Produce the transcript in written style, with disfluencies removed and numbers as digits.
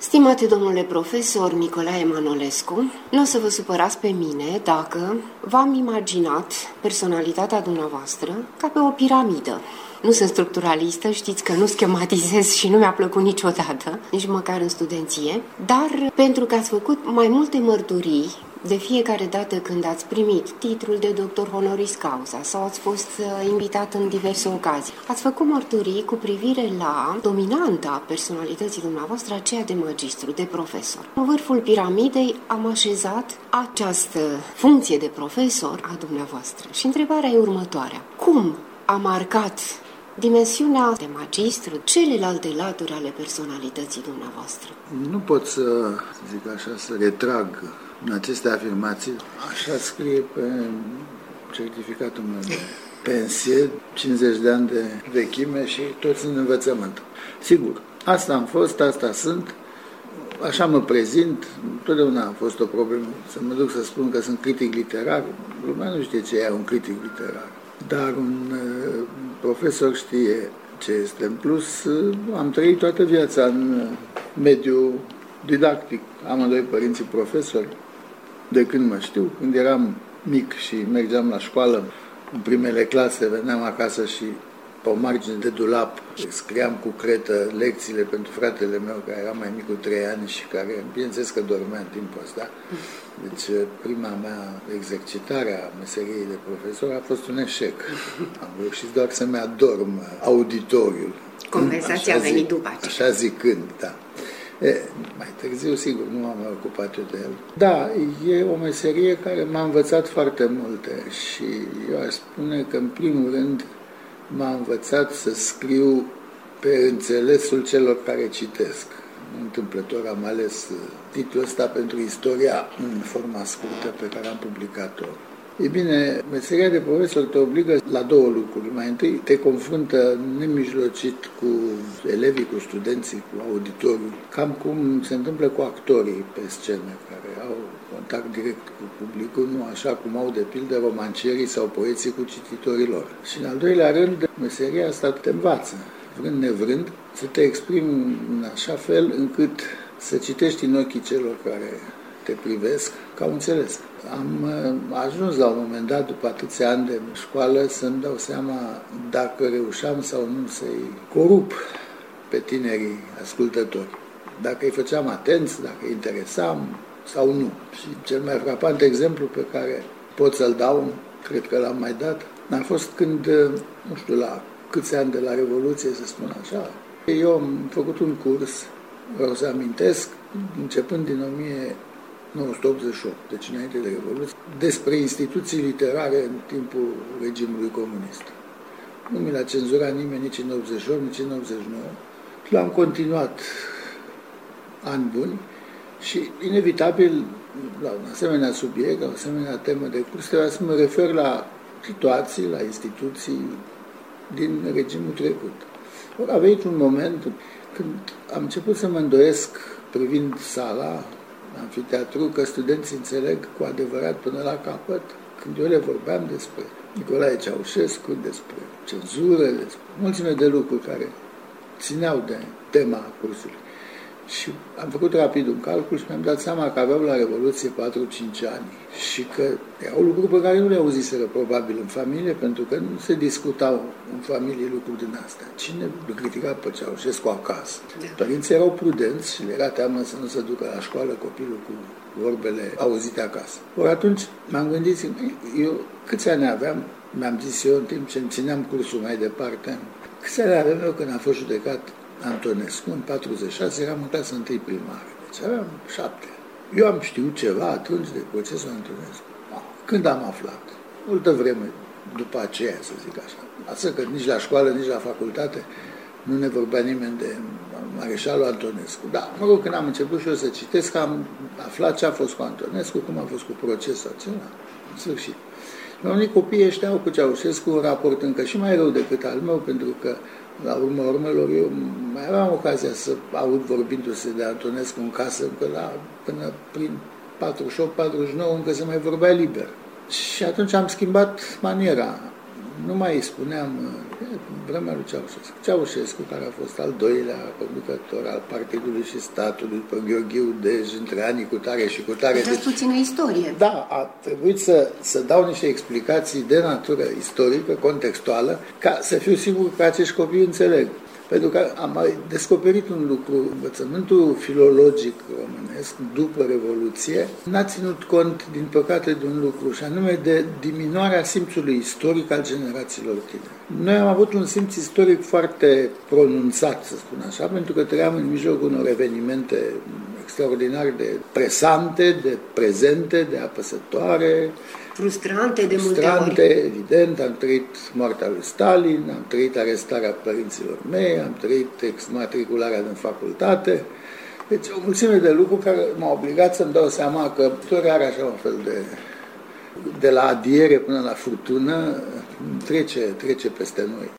Stimate domnule profesor Nicolae Manolescu, nu o să vă supărați pe mine dacă v-am imaginat personalitatea dumneavoastră ca pe o piramidă. Nu sunt structuralistă, știți că nu schematizez și nu mi-a plăcut niciodată, nici măcar în studenție, dar pentru că ați făcut mai multe mărturii de fiecare dată când ați primit titlul de doctor honoris causa sau ați fost invitat în diverse ocazii, ați făcut mărturii cu privire la dominanta personalității dumneavoastră, aceea de magistru, de profesor. În vârful piramidei am așezat această funcție de profesor a dumneavoastră și întrebarea e următoarea. Cum a marcat dimensiunea de magistru celelalte laturi ale personalității dumneavoastră? Nu pot să zic așa, să retrag în aceste afirmații. Așa scrie pe certificatul meu de pensie, 50 de ani de vechime și toți în învățământ. Sigur, asta am fost, asta sunt, așa mă prezint, totdeauna a fost o problemă să mă duc să spun că sunt critic literar. Lumea nu știe ce e un critic literar, dar un profesor știe ce este. În plus, am trăit toată viața în mediul didactic. Amândoi părinții profesori, de când mă știu. Când eram mic și mergeam la școală, în primele clase, veneam acasă și pe o margine de dulap scriam cu cretă lecțiile pentru fratele meu, care era mai mic cu 3 ani și care, bineînțeles că dormea în timpul ăsta. Deci, prima mea exercitare a meseriei de profesor a fost un eșec. Am reușit doar să-mi adorm auditoriul. Conversația a venit după aceea. Așa zicând, da. Mai târziu, sigur, nu m-am mai ocupat eu de el. Da, e o meserie care m-a învățat foarte multe și eu aș spune că, în primul rând, m-a învățat să scriu pe înțelesul celor care citesc. Întâmplător am ales titlul ăsta pentru istoria în forma scurtă pe care am publicat-o. E bine, meseria de profesor te obligă la două lucruri. Mai întâi te confruntă nemijlocit cu elevii, cu studenții, cu auditoriul, cam cum se întâmplă cu actorii pe scenă, care au contact direct cu publicul, nu așa cum au, de pildă, romancierii sau poeții cu cititorii lor. Și în al doilea rând, meseria asta te învață, vrând nevrând, să te exprimi în așa fel încât să citești în ochii celor care te privesc ca un înțeles. Am ajuns la un moment dat, după atâția ani de școală, să-mi dau seama dacă reușeam sau nu să-i corup pe tinerii ascultători. Dacă îi făceam atenți, dacă îi interesam sau nu. Și cel mai frapant exemplu pe care pot să-l dau, cred că l-am mai dat, a fost când, nu știu la câți ani de la Revoluție, să spun așa, eu am făcut un curs, vreau să amintesc, începând din 1988, deci înainte de Revoluție, despre instituții literare în timpul regimului comunist. Nu mi l-a cenzurat nimeni nici în 88, nici în 89. L-am continuat ani buni și, inevitabil, la un asemenea subiect, la o asemenea temă de curs, trebuia să mă refer la situații, la instituții din regimul trecut. Ori a venit un moment când am început să mă îndoiesc privind sala, amfiteatru, că studenții înțeleg cu adevărat până la capăt, când eu le vorbeam despre Nicolae Ceaușescu, despre cenzură, despre mulțime de lucruri care țineau de tema cursului. Și am făcut rapid un calcul și mi-am dat seama că aveau la Revoluție 4-5 ani și că erau lucruri pe care nu le auziseră probabil în familie, pentru că nu se discutau în familie lucruri din astea. Cine îl critica pe Ceaușescu acasă? Părinții erau prudenți și le era teamă să nu se ducă la școală copilul cu vorbele auzite acasă. Ori atunci m-am gândit, eu câți ani aveam, mi-am zis eu în timp ce îmi țineam cursul mai departe, câți ani aveam eu când a fost judecat Antonescu, în 46, eram în clasa 1 primară, deci aveam 7. Eu am știut ceva atunci de procesul Antonescu. Când am aflat? Multă vreme după aceea, să zic așa. Asta că nici la școală, nici la facultate nu ne vorbea nimeni de mareșalul Antonescu. Da, mă rog, când am început și eu să citesc, am aflat ce a fost cu Antonescu, cum a fost cu procesul acela, în sfârșit. La unii copii ăștia au cu Ceaușescu un raport încă și mai rău decât al meu, pentru că la urma urmelor, eu mai aveam ocazia să aud vorbindu-se de Antonescu în casă până prin 48-49, încă se mai vorbea liber. Și atunci am schimbat maniera nu mai spuneam vremea lui Ceaușescu. Ceaușescu, care a fost al doilea conducător al Partidului și Statului, după Gheorghiu Dej, între anii cu tare și cu tare. Deci puțină istorie. Da, a trebuit să dau niște explicații de natură istorică, contextuală, ca să fiu sigur că acești copii înțeleg. Pentru că am mai descoperit un lucru, învățământul filologic românesc după Revoluție n-a ținut cont, din păcate, de un lucru, și anume de diminuarea simțului istoric al generațiilor tinere. Noi am avut un simț istoric foarte pronunțat, să spun așa, pentru că trăiam în mijlocul unor evenimente extraordinar de presante, de prezente, de apăsătoare, frustrante de multe ori. Evident, am trăit moartea lui Stalin, am trăit arestarea părinților mei, am trăit exmatricularea din facultate. Deci o mulțime de lucruri care m-au obligat să-mi dau seama că istoria are așa un fel de la adiere până la furtună, trece peste noi.